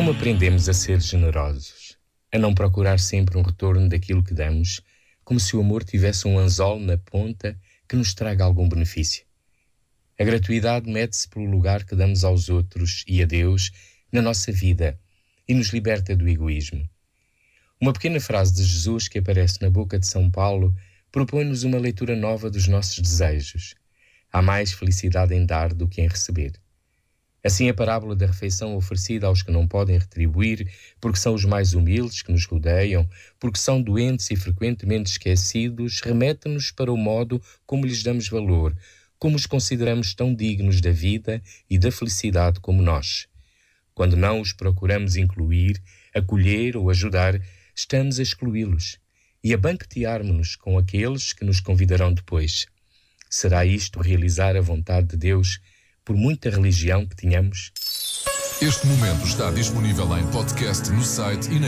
Como aprendemos a ser generosos, a não procurar sempre um retorno daquilo que damos, como se o amor tivesse um anzol na ponta que nos traga algum benefício. A gratuidade mede-se pelo lugar que damos aos outros e a Deus na nossa vida e nos liberta do egoísmo. Uma pequena frase de Jesus que aparece na boca de São Paulo propõe-nos uma leitura nova dos nossos desejos. Há mais felicidade em dar do que em receber. Assim, a parábola da refeição oferecida aos que não podem retribuir, porque são os mais humildes que nos rodeiam, porque são doentes e frequentemente esquecidos, remete-nos para o modo como lhes damos valor, como os consideramos tão dignos da vida e da felicidade como nós. Quando não os procuramos incluir, acolher ou ajudar, estamos a excluí-los e a banquetearmos-nos com aqueles que nos convidarão depois. Será isto realizar a vontade de Deus, por muita religião que tenhamos? Este momento está disponível em podcast no site e na